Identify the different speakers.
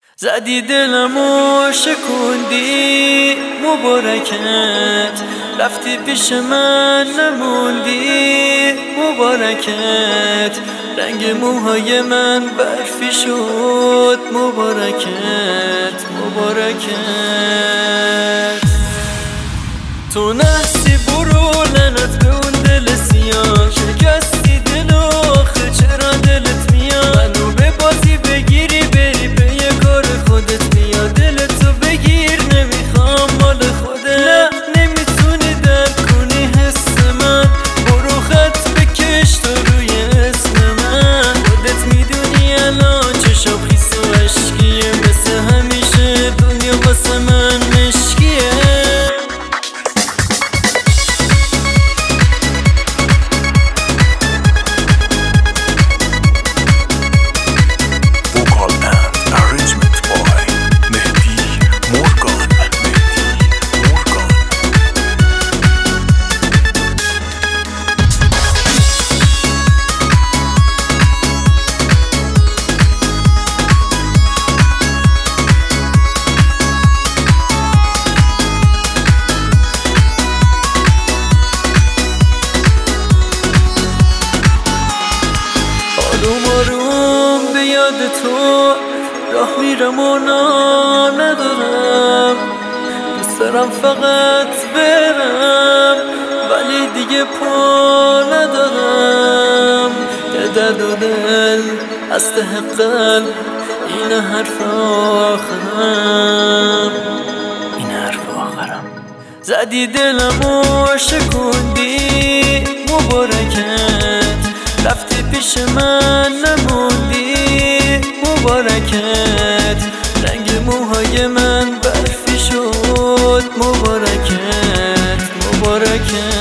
Speaker 1: زدی دلمو شکوندی مبارکت، رفتی پیش من نموندی مبارکت، رنگ موهای من برفی شد مبارکت مبارکت. تو نحسی برو لعنت به اون دل سیاه، شکستی دل آخه چرا دلت میاد، منو به بازی بگیری بری به یه کار خودت میاد، دلتو بگیر نمیخوام مال خودت، نه نمیتونی درک کنی حس من، برو خط بکش تو روی اسم من، خودت میدونی الان چشم خیس و عشقیه، مثل همیشه دنیا واسه من مشکیه. آروم آروم به یاد تو راه میرم و نام ندارم، دوست دارم فقط برم ولی دیگه پا ندارم، یه درد و دل از ته قلب این حرف آخرم، این حرف آخرم. زدی دلمو شکوندی مبارکت، رفتی پیش من نموندی مبارکت، رنگ موهای من برفی شد مبارکت مبارکت.